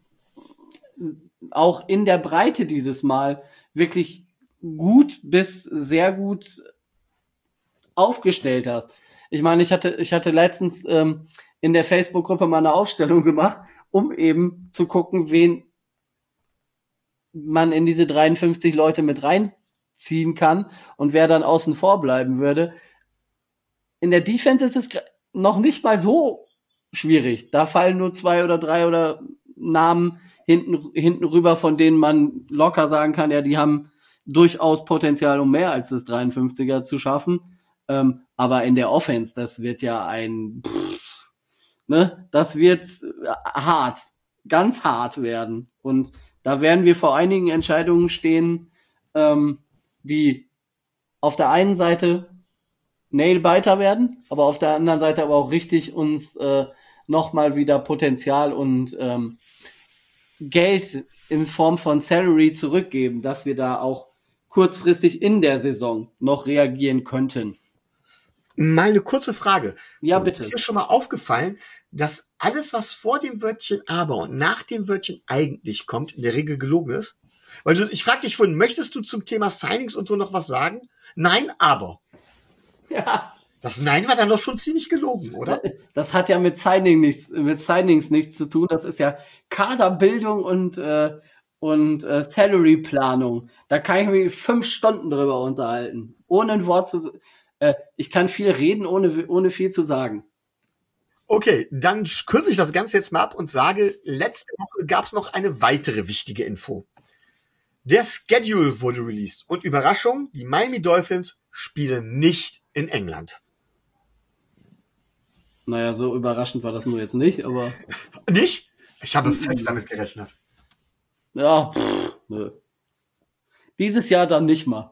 auch in der Breite dieses Mal wirklich gut bis sehr gut aufgestellt hast. Ich meine, ich hatte letztens in der Facebook-Gruppe mal eine Aufstellung gemacht, um eben zu gucken, wen man in diese 53 Leute mit reinziehen kann und wer dann außen vor bleiben würde. In der Defense ist es noch nicht mal so schwierig. Da fallen nur 2 oder 3 oder Namen hinten rüber, von denen man locker sagen kann, ja, die haben durchaus Potenzial, um mehr als das 53er zu schaffen. Aber in der Offense, das wird ja das wird hart, ganz hart werden. Und da werden wir vor einigen Entscheidungen stehen, die auf der einen Seite Nailbiter werden, aber auf der anderen Seite aber auch richtig uns nochmal wieder Potenzial und Geld in Form von Salary zurückgeben, dass wir da auch kurzfristig in der Saison noch reagieren könnten. Mal eine kurze Frage. Ja, bitte. Ist dir schon mal aufgefallen, dass alles, was vor dem Wörtchen aber und nach dem Wörtchen eigentlich kommt, in der Regel gelogen ist? Weil ich frage dich vorhin, möchtest du zum Thema Signings und so noch was sagen? Nein, aber. Ja. Das Nein war dann doch schon ziemlich gelogen, oder? Das hat ja mit Signings nichts zu tun. Das ist ja Kaderbildung und Salary-Planung. Da kann ich mich 5 Stunden drüber unterhalten. Ohne ein Wort zu ich kann viel reden, ohne viel zu sagen. Okay, dann kürze ich das Ganze jetzt mal ab und sage, letzte Woche gab es noch eine weitere wichtige Info. Der Schedule wurde released und Überraschung, die Miami Dolphins spielen nicht in England. Naja, so überraschend war das nur jetzt nicht, aber... Nicht? Ich habe fest damit gerechnet. Ja, nö. Dieses Jahr dann nicht mal.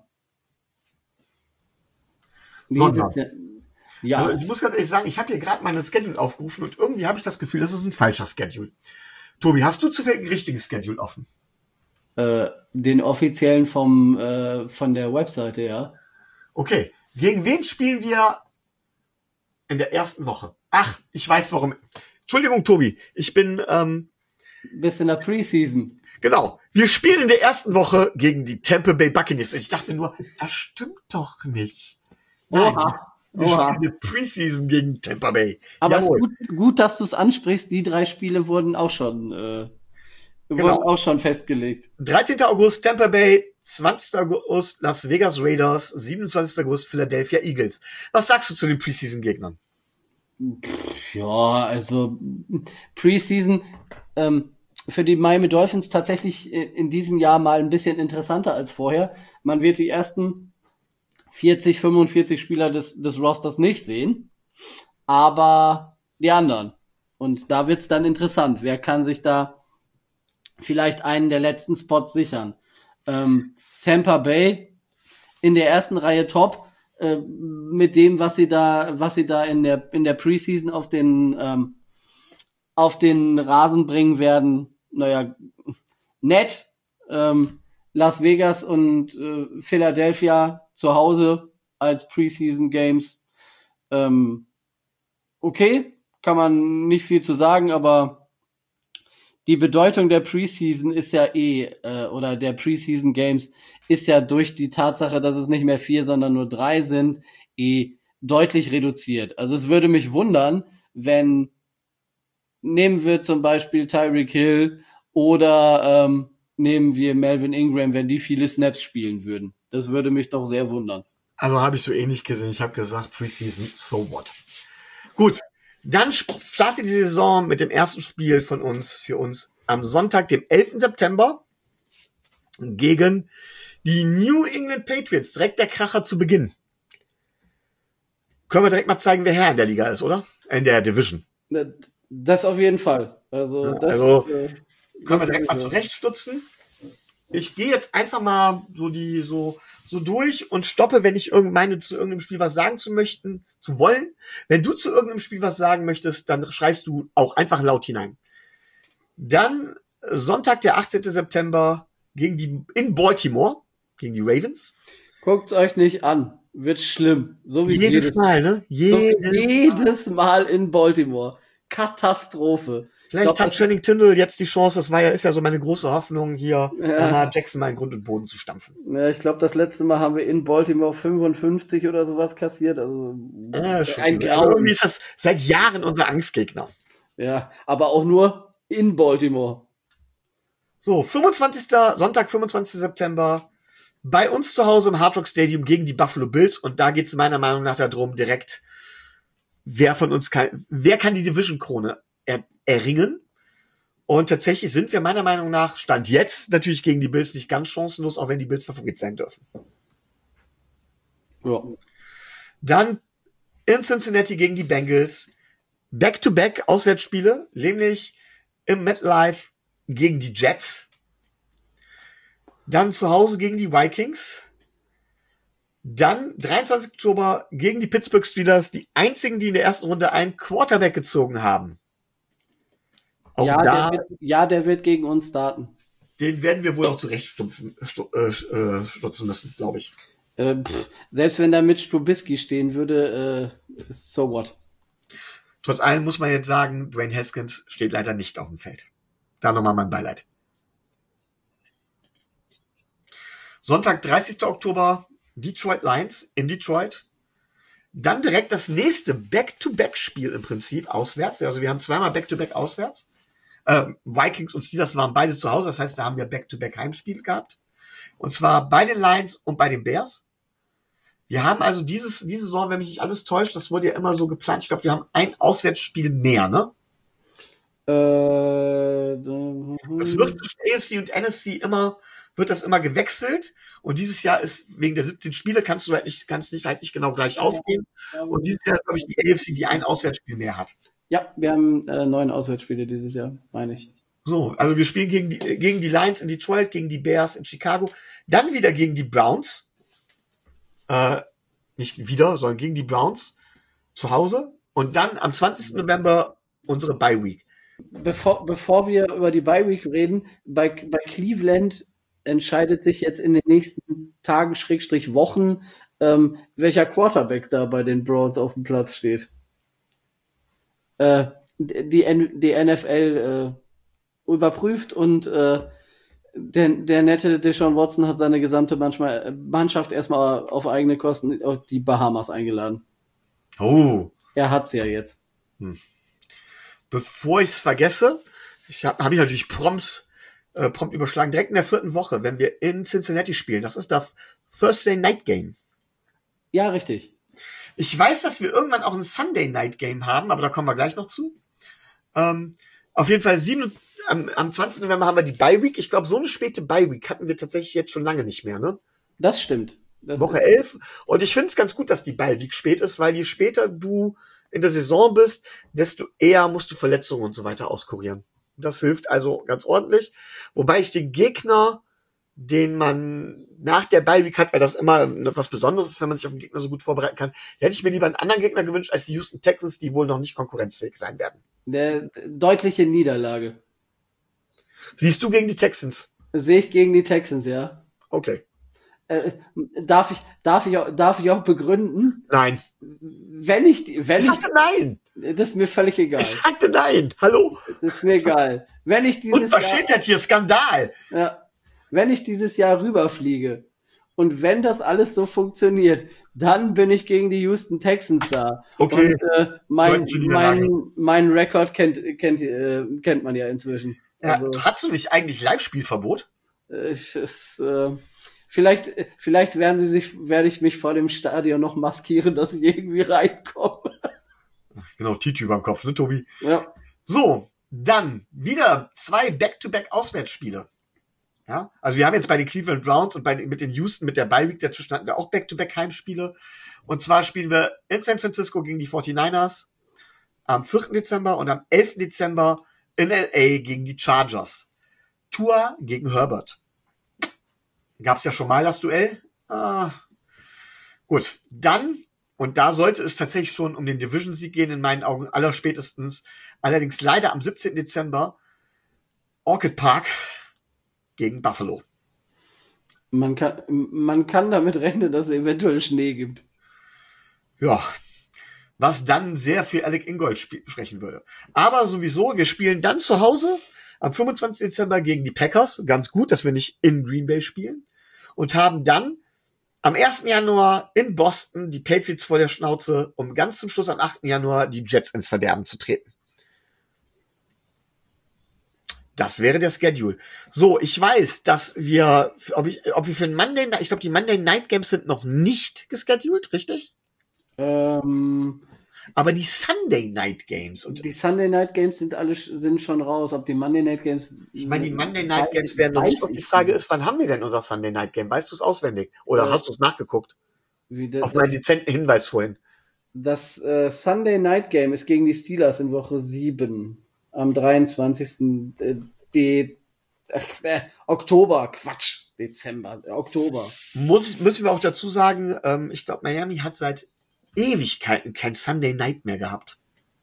Sondern. Ja. Also ich muss ganz ehrlich sagen, ich habe hier gerade meine Schedule aufgerufen und irgendwie habe ich das Gefühl, das ist ein falscher Schedule. Tobi, hast du zufällig einen richtigen Schedule offen? Den offiziellen von der Webseite, ja. Okay, gegen wen spielen wir in der ersten Woche? Ach, ich weiß warum. Entschuldigung, Tobi, ich bin... Bis in der Preseason. Genau, wir spielen in der ersten Woche gegen die Tampa Bay Buccaneers und ich dachte nur, das stimmt doch nicht. Nein, wir spielen eine Preseason gegen Tampa Bay. Aber es ist gut, dass du es ansprichst. Die 3 Spiele wurden auch schon festgelegt. 13. August Tampa Bay, 20. August Las Vegas Raiders, 27. August Philadelphia Eagles. Was sagst du zu den Preseason-Gegnern? Ja, also Preseason für die Miami Dolphins tatsächlich in diesem Jahr mal ein bisschen interessanter als vorher. Man wird die ersten 40, 45 Spieler des Rosters nicht sehen, aber die anderen. Und da wird's dann interessant. Wer kann sich da vielleicht einen der letzten Spots sichern? Tampa Bay in der ersten Reihe top, mit dem, was sie da in der Preseason auf den Rasen bringen werden. Naja, nett. Las Vegas und Philadelphia zu Hause als Preseason Games. Okay, kann man nicht viel zu sagen, aber die Bedeutung der Preseason ist ja oder der Preseason Games ist ja durch die Tatsache, dass es nicht mehr 4, sondern nur 3 sind, deutlich reduziert. Also es würde mich wundern, wenn nehmen wir zum Beispiel Tyreek Hill oder nehmen wir Melvin Ingram, wenn die viele Snaps spielen würden. Das würde mich doch sehr wundern. Also habe ich so ähnlich gesehen. Ich habe gesagt, Preseason, so what. Gut, dann startet die Saison mit dem ersten Spiel für uns am Sonntag, dem 11. September gegen die New England Patriots. Direkt der Kracher zu Beginn. Können wir direkt mal zeigen, wer Herr in der Liga ist, oder? In der Division. Das auf jeden Fall. Also können wir direkt mal zurechtstutzen. ich gehe jetzt einfach mal so durch und stoppe, wenn ich zu irgendeinem Spiel was sagen zu wollen. Wenn du zu irgendeinem Spiel was sagen möchtest, dann schreist du auch einfach laut hinein. Dann Sonntag, der 18. September in Baltimore gegen die Ravens. Guckt's euch nicht an. Wird schlimm. So wie Jedes Mal, ne? Jedes Mal in Baltimore. Katastrophe. Vielleicht hat Channing Tindall jetzt die Chance, ist ja so meine große Hoffnung, hier Lamar Jackson mal in Grund und Boden zu stampfen. Ja, ich glaube, das letzte Mal haben wir in Baltimore 55 oder sowas kassiert. Also ein Grauen. Irgendwie ist das seit Jahren unser Angstgegner. Ja, aber auch nur in Baltimore. So, Sonntag, 25. September, bei uns zu Hause im Hard Rock Stadium gegen die Buffalo Bills. Und da geht es meiner Meinung nach darum, direkt, wer kann die Division-Krone erringen? Und tatsächlich sind wir meiner Meinung nach, Stand jetzt, natürlich gegen die Bills nicht ganz chancenlos, auch wenn die Bills Favorit sein dürfen. Ja. Dann in Cincinnati gegen die Bengals. Back-to-back Auswärtsspiele, nämlich im MetLife gegen die Jets. Dann zu Hause gegen die Vikings. Dann 23. Oktober gegen die Pittsburgh Steelers, die einzigen, die in der ersten Runde einen Quarterback gezogen haben. Der wird gegen uns starten. Den werden wir wohl auch zurechtstutzen müssen, glaube ich. Selbst wenn da Mitch Trubisky stehen würde, so what? Trotz allem muss man jetzt sagen, Dwayne Haskins steht leider nicht auf dem Feld. Da nochmal mein Beileid. Sonntag, 30. Oktober, Detroit Lions in Detroit. Dann direkt das nächste Back-to-Back-Spiel im Prinzip auswärts. Also wir haben zweimal Back-to-Back auswärts. Vikings und Steelers waren beide zu Hause. Das heißt, da haben wir Back-to-Back Heimspiel gehabt. Und zwar bei den Lions und bei den Bears. Wir haben also diese Saison, wenn mich nicht alles täuscht, das wurde ja immer so geplant. Ich glaube, wir haben ein Auswärtsspiel mehr, ne? Das wird zwischen AFC und NFC wird das immer gewechselt. Und dieses Jahr ist wegen der 17 Spiele kannst du halt nicht genau gleich ausgehen. Und dieses Jahr ist, glaube ich, die AFC, die ein Auswärtsspiel mehr hat. Ja, wir haben 9 Auswärtsspiele dieses Jahr, meine ich. So, also wir spielen gegen die Lions in Detroit, gegen die Bears in Chicago, dann wieder gegen die Browns. Nicht wieder, sondern gegen die Browns zu Hause. Und dann am 20. November unsere Bye Week. Bevor wir über die Bye Week reden, bei Cleveland entscheidet sich jetzt in den nächsten Tagen, Wochen, welcher Quarterback da bei den Browns auf dem Platz steht. Die NFL überprüft und der nette Deshaun Watson hat seine gesamte Mannschaft erstmal auf eigene Kosten auf die Bahamas eingeladen. Oh. Er hat's ja jetzt. Bevor ich es vergesse, habe ich natürlich prompt überschlagen, direkt in der 4. Woche, wenn wir in Cincinnati spielen. Das ist das Thursday Night Game. Ja, richtig. Ich weiß, dass wir irgendwann auch ein Sunday Night Game haben, aber da kommen wir gleich noch zu. Auf jeden Fall am 20. November haben wir die Bye Week. Ich glaube, so eine späte Bye Week hatten wir tatsächlich jetzt schon lange nicht mehr, ne? Das stimmt. Woche 11. Und ich finde es ganz gut, dass die Bye Week spät ist, weil je später du in der Saison bist, desto eher musst du Verletzungen und so weiter auskurieren. Das hilft also ganz ordentlich. Wobei ich den Gegner, den man nach der Bye Week hat, weil das immer was Besonderes ist, wenn man sich auf den Gegner so gut vorbereiten kann, hätte ich mir lieber einen anderen Gegner gewünscht als die Houston Texans, die wohl noch nicht konkurrenzfähig sein werden. Deutliche Niederlage. Siehst du gegen die Texans? Sehe ich gegen die Texans, ja. Okay. Darf ich auch begründen? Nein. Ich sagte nein. Das ist mir völlig egal. Ich sagte nein. Hallo? Das ist mir egal. Unverschämtheit hier, Skandal. Ja. Wenn ich dieses Jahr rüberfliege und wenn das alles so funktioniert, dann bin ich gegen die Houston Texans da. Okay. Und mein Rekord kennt man ja inzwischen. Ja, also, hast du nicht eigentlich Live-Spielverbot? Vielleicht werde ich mich vor dem Stadion noch maskieren, dass ich irgendwie reinkomme. Genau, Titi überm Kopf, ne, Tobi? Ja. So, dann wieder 2 Back-to-Back-Auswärtsspiele. Ja, also wir haben jetzt bei den Cleveland Browns und mit den Houston, mit der Bye Week dazwischen hatten wir auch Back-to-Back-Heimspiele. Und zwar spielen wir in San Francisco gegen die 49ers am 4. Dezember und am 11. Dezember in LA gegen die Chargers. Tua gegen Herbert. Gab es ja schon mal das Duell. Gut, dann, und da sollte es tatsächlich schon um den Division-Sieg gehen, in meinen Augen allerspätestens. Allerdings leider am 17. Dezember Orchid Park gegen Buffalo. Man kann damit rechnen, dass es eventuell Schnee gibt. Ja, was dann sehr für Alec Ingold sprechen würde. Aber sowieso, wir spielen dann zu Hause am 25. Dezember gegen die Packers. Ganz gut, dass wir nicht in Green Bay spielen. Und haben dann am 1. Januar in Boston die Patriots vor der Schnauze, um ganz zum Schluss am 8. Januar die Jets ins Verderben zu treten. Das wäre der Schedule. So, ich weiß, dass wir, ob wir für den Monday Night, ich glaube, die Monday Night Games sind noch nicht gescheduled, richtig? Aber die Sunday Night Games und die Sunday Night Games sind schon raus. Ob die Monday Night Games, ich meine, die Monday Night Games werden noch nicht. Was die Frage ist, wann haben wir denn unser Sunday Night Game? Weißt du es auswendig? Oder hast du es nachgeguckt? Auf meinen dezenten Hinweis vorhin. Das Sunday Night Game ist gegen die Steelers in Woche 7 am 23. Oktober. Quatsch, Dezember, Oktober. Müssen wir auch dazu sagen, ich glaube, Miami hat seit Ewigkeiten kein Sunday Night mehr gehabt.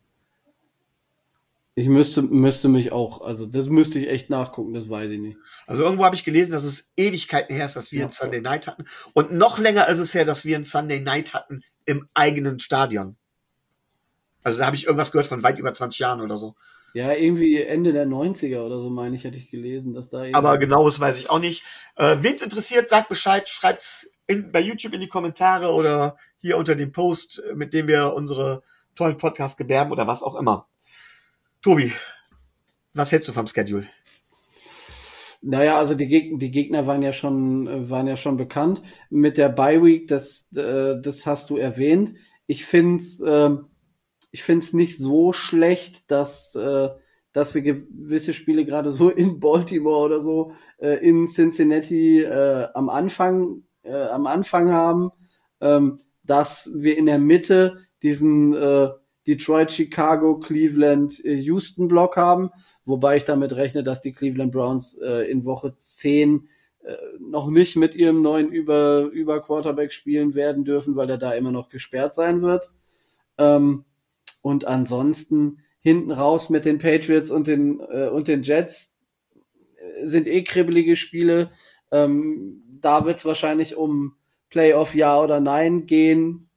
Ich müsste mich auch, also das müsste ich echt nachgucken, das weiß ich nicht. Also irgendwo habe ich gelesen, dass es Ewigkeiten her ist, dass wir einen Sunday Night hatten. Und noch länger ist es her, dass wir einen Sunday Night hatten im eigenen Stadion. Also da habe ich irgendwas gehört von weit über 20 Jahren oder so. Ja, irgendwie Ende der 90er oder so, meine ich, hätte ich gelesen, dass da. Aber genaues weiß ich auch nicht. Wen es interessiert, sagt Bescheid, schreibt's bei YouTube in die Kommentare oder hier unter dem Post, mit dem wir unsere tollen Podcasts gebärden oder was auch immer. Tobi, was hältst du vom Schedule? Naja, also die Gegner waren ja schon bekannt. Mit der Bye Week, das hast du erwähnt. Ich find's nicht so schlecht, dass wir gewisse Spiele gerade so in Baltimore oder so in Cincinnati am Anfang haben, dass wir in der Mitte diesen Detroit, Chicago, Cleveland, Houston Block haben, wobei ich damit rechne, dass die Cleveland Browns in Woche 10 noch nicht mit ihrem neuen über Quarterback spielen werden dürfen, weil er da immer noch gesperrt sein wird. Und ansonsten hinten raus mit den Patriots und den Jets sind kribbelige Spiele. Da wird es wahrscheinlich um Playoff ja oder nein gehen.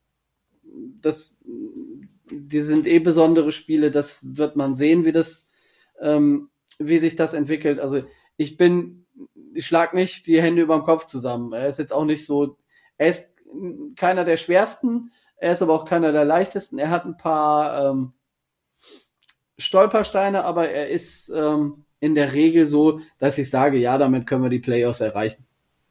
Die sind besondere Spiele. Das wird man sehen, wie sich das entwickelt. Also ich schlag nicht die Hände über dem Kopf zusammen. Er ist jetzt auch nicht so, er ist keiner der schwersten. Er ist aber auch keiner der leichtesten. Er hat ein paar Stolpersteine, aber er ist in der Regel so, dass ich sage, ja, damit können wir die Playoffs erreichen.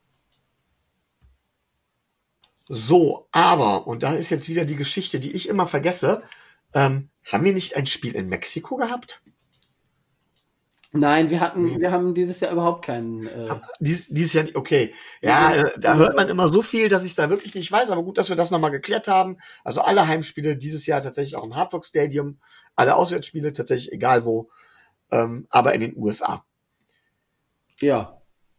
So, aber, und da ist jetzt wieder die Geschichte, die ich immer vergesse, haben wir nicht ein Spiel in Mexiko gehabt? Nein, wir haben dieses Jahr überhaupt keinen. Dieses Jahr nicht, okay. Ja, da hört man immer so viel, dass ich es da wirklich nicht weiß, aber gut, dass wir das nochmal geklärt haben. Also alle Heimspiele dieses Jahr tatsächlich auch im Hard Rock Stadium, alle Auswärtsspiele tatsächlich egal wo, aber in den USA. Ja.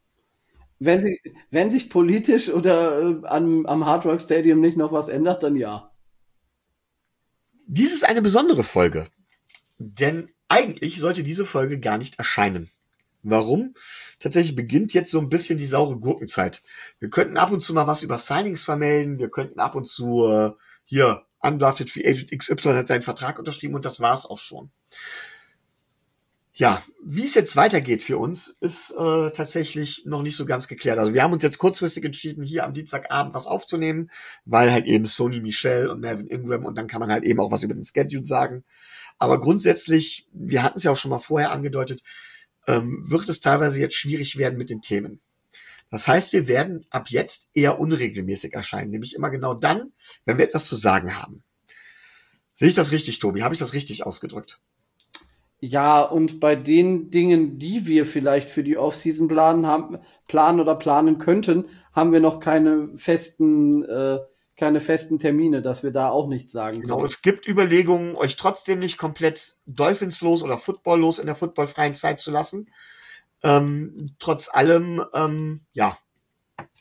Wenn sich politisch oder am Hard Rock Stadium nicht noch was ändert, dann ja. Dies ist eine besondere Folge, denn eigentlich sollte diese Folge gar nicht erscheinen. Warum? Tatsächlich beginnt jetzt so ein bisschen die saure Gurkenzeit. Wir könnten ab und zu mal was über Signings vermelden. Wir könnten ab und zu hier Undrafted Free Agent XY hat seinen Vertrag unterschrieben und das war's auch schon. Ja, wie es jetzt weitergeht für uns, ist tatsächlich noch nicht so ganz geklärt. Also wir haben uns jetzt kurzfristig entschieden, hier am Dienstagabend was aufzunehmen, weil halt eben Sony Michel und Melvin Ingram und dann kann man halt eben auch was über den Schedule sagen. Aber grundsätzlich, wir hatten es ja auch schon mal vorher angedeutet, wird es teilweise jetzt schwierig werden mit den Themen. Das heißt, wir werden ab jetzt eher unregelmäßig erscheinen, nämlich immer genau dann, wenn wir etwas zu sagen haben. Sehe ich das richtig, Tobi? Habe ich das richtig ausgedrückt? Ja, und bei den Dingen, die wir vielleicht für die Offseason planen könnten, haben wir noch keine festen Termine, dass wir da auch nichts sagen können. Genau, es gibt Überlegungen, euch trotzdem nicht komplett Dolphins-los oder Football-los in der footballfreien Zeit zu lassen. Trotz allem, ja,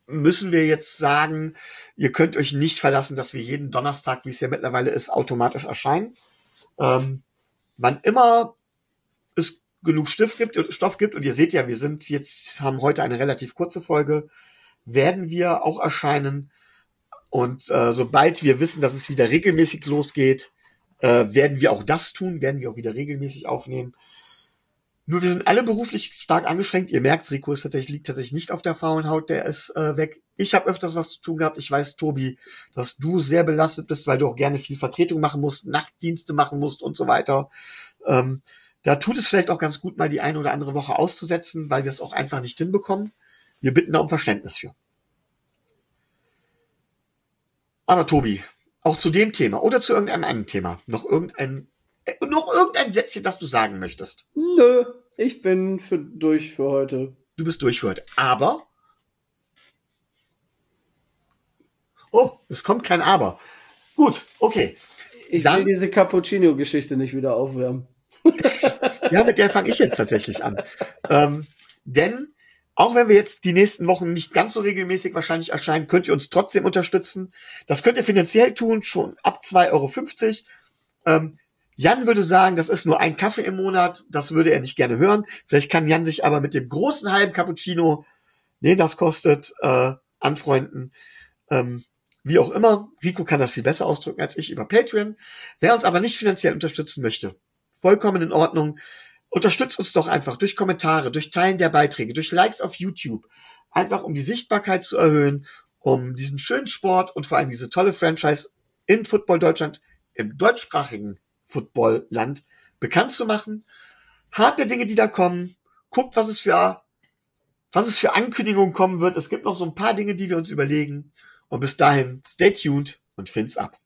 müssen wir jetzt sagen, ihr könnt euch nicht verlassen, dass wir jeden Donnerstag, wie es ja mittlerweile ist, automatisch erscheinen. Wann immer es genug Stoff gibt, und ihr seht ja, haben heute eine relativ kurze Folge, werden wir auch erscheinen. Und sobald wir wissen, dass es wieder regelmäßig losgeht, werden wir auch das tun, werden wir auch wieder regelmäßig aufnehmen. Nur wir sind alle beruflich stark angeschränkt. Ihr merkt, Rico liegt tatsächlich nicht auf der faulen Haut, der ist weg. Ich habe öfters was zu tun gehabt. Ich weiß, Tobi, dass du sehr belastet bist, weil du auch gerne viel Vertretung machen musst, Nachtdienste machen musst und so weiter. Da tut es vielleicht auch ganz gut, mal die eine oder andere Woche auszusetzen, weil wir es auch einfach nicht hinbekommen. Wir bitten da um Verständnis für. Aber Tobi, auch zu dem Thema oder zu irgendeinem anderen Thema, noch irgendein Sätzchen, das du sagen möchtest? Nö, ich bin durch für heute. Du bist durch für heute. Aber es kommt kein Aber. Gut, okay. Ich will diese Cappuccino-Geschichte nicht wieder aufwärmen. Ja, mit der fange ich jetzt tatsächlich an. Denn auch wenn wir jetzt die nächsten Wochen nicht ganz so regelmäßig wahrscheinlich erscheinen, könnt ihr uns trotzdem unterstützen. Das könnt ihr finanziell tun, schon ab 2,50 €. Jan würde sagen, das ist nur ein Kaffee im Monat. Das würde er nicht gerne hören. Vielleicht kann Jan sich aber mit dem großen halben Cappuccino, den das kostet, anfreunden. Wie auch immer. Rico kann das viel besser ausdrücken als ich über Patreon. Wer uns aber nicht finanziell unterstützen möchte, vollkommen in Ordnung. Unterstützt uns doch einfach durch Kommentare, durch Teilen der Beiträge, durch Likes auf YouTube. Einfach um die Sichtbarkeit zu erhöhen, um diesen schönen Sport und vor allem diese tolle Franchise in Football Deutschland, im deutschsprachigen Footballland bekannt zu machen. Hart der Dinge, die da kommen. Guckt, was es für Ankündigungen kommen wird. Es gibt noch so ein paar Dinge, die wir uns überlegen. Und bis dahin, stay tuned und find's ab.